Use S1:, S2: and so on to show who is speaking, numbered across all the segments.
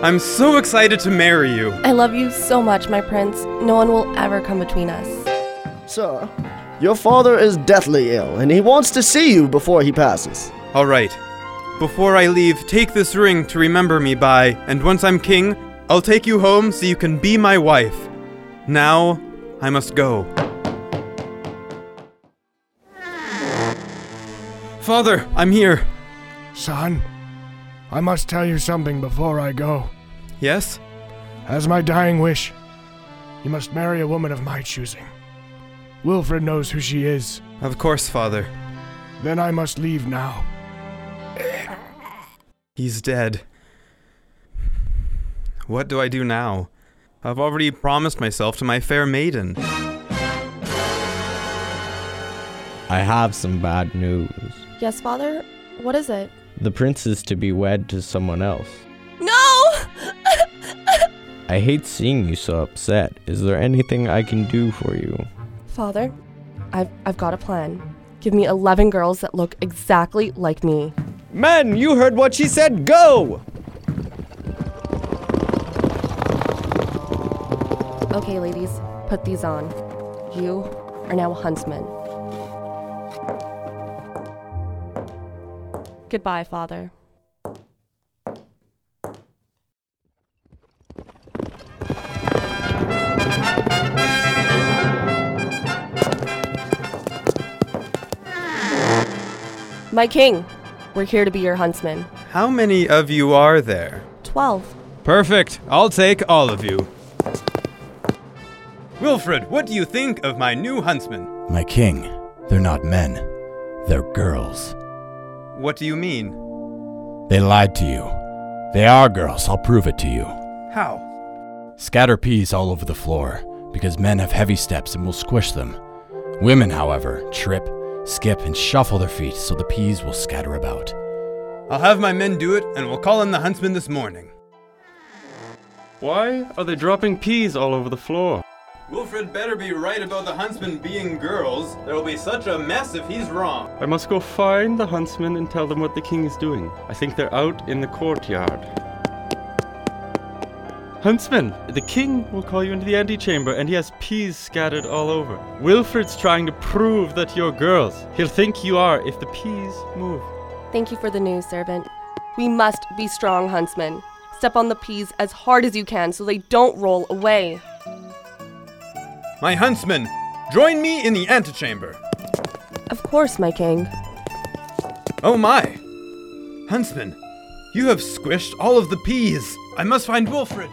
S1: I'm so excited to marry you.
S2: I love you so much, my prince. No one will ever come between us.
S3: Sir, your father is deathly ill, and he wants to see you before he passes.
S1: All right. Before I leave, take this ring to remember me by, and once I'm king, I'll take you home so you can be my wife. Now, I must go. Father, I'm here.
S4: Son, I must tell you something before I go.
S1: Yes?
S4: As my dying wish, you must marry a woman of my choosing. Wilfred knows who she is.
S1: Of course, Father.
S4: Then I must leave now.
S1: He's dead. What do I do now? I've already promised myself to my fair maiden.
S5: I have some bad news.
S2: Yes, father? What is it?
S5: The prince is to be wed to someone else.
S2: No!
S5: I hate seeing you so upset. Is there anything I can do for you?
S2: Father, I've got a plan. Give me 11 girls that look exactly like me.
S5: Men, you heard what she said. Go!
S2: Okay, ladies, put these on. You are now a huntsman. Goodbye, father. My king, we're here to be your huntsman.
S1: How many of you are there?
S2: 12.
S1: Perfect. I'll take all of you. Wilfred, what do you think of my new huntsmen?
S6: My king, they're not men. They're girls.
S1: What do you mean?
S6: They lied to you. They are girls, I'll prove it to you.
S1: How?
S6: Scatter peas all over the floor, because men have heavy steps and will squish them. Women, however, trip, skip, and shuffle their feet so the peas will scatter about.
S1: I'll have my men do it, and we'll call in the huntsman this morning.
S7: Why are they dropping peas all over the floor?
S1: Wilfred better be right about the huntsmen being girls. There will be such a mess if he's wrong.
S7: I must go find the huntsmen and tell them what the king is doing. I think they're out in the courtyard. Huntsman, the king will call you into the antechamber and he has peas scattered all over. Wilfred's trying to prove that you're girls. He'll think you are if the peas move.
S2: Thank you for the news, servant. We must be strong huntsmen. Step on the peas as hard as you can so they don't roll away.
S1: My huntsmen, join me in the antechamber.
S2: Of course, my king.
S1: Oh my! Huntsman, you have squished all of the peas. I must find Wilfred.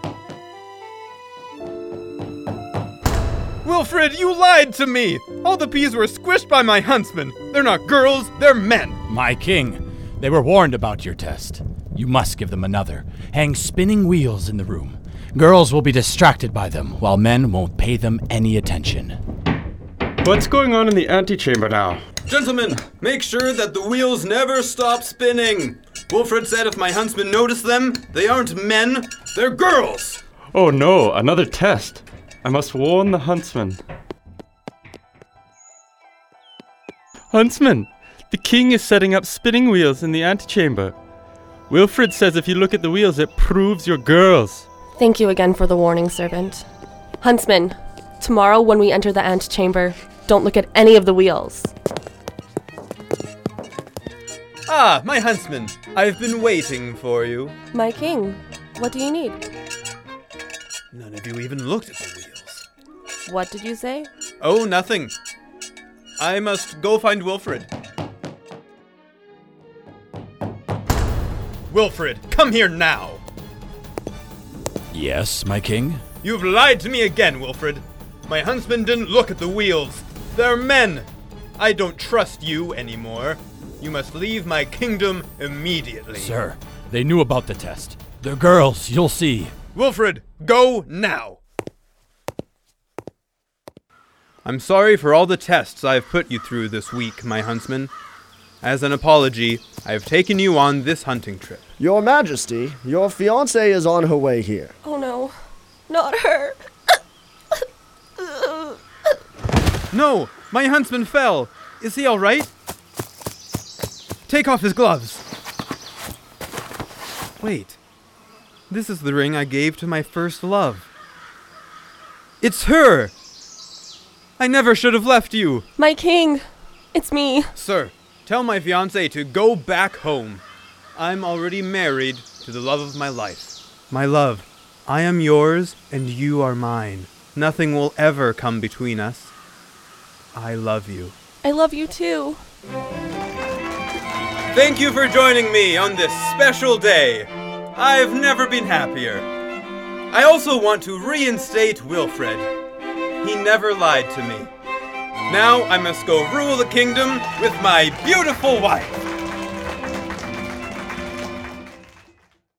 S1: Wilfred, you lied to me! All the peas were squished by my huntsmen. They're not girls, they're men.
S6: My king, they were warned about your test. You must give them another. Hang spinning wheels in the room. Girls will be distracted by them, while men won't pay them any attention.
S7: What's going on in the antechamber now?
S1: Gentlemen, make sure that the wheels never stop spinning. Wilfred said if my huntsmen notice them, they aren't men, they're girls.
S7: Oh no, another test. I must warn the huntsman. Huntsman, the king is setting up spinning wheels in the antechamber. Wilfred says if you look at the wheels, it proves you're girls.
S2: Thank you again for the warning, servant. Huntsman, tomorrow when we enter the antechamber, don't look at any of the wheels.
S1: Ah, my huntsman, I've been waiting for you.
S2: My king, what do you need?
S1: None of you even looked at the wheels.
S2: What did you say?
S1: Oh, nothing. I must go find Wilfred. Wilfred, come here now!
S6: Yes, my king?
S1: You've lied to me again, Wilfred. My huntsman didn't look at the wheels. They're men. I don't trust you anymore. You must leave my kingdom immediately.
S6: Sir, they knew about the test. They're girls, you'll see.
S1: Wilfred, go now! I'm sorry for all the tests I've put you through this week, my huntsman. As an apology, I have taken you on this hunting trip.
S3: Your Majesty, your fiancée is on her way here.
S2: Oh no, not her.
S1: No, my huntsman fell. Is he all right? Take off his gloves. Wait, This is the ring I gave to my first love. It's her! I never should have left you.
S2: My king, it's me.
S1: Sir, tell my fiancé to go back home. I'm already married to the love of my life. My love, I am yours and you are mine. Nothing will ever come between us. I love you.
S2: I love you too.
S1: Thank you for joining me on this special day. I've never been happier. I also want to reinstate Wilfred. He never lied to me. Now I must go rule the kingdom with my beautiful wife.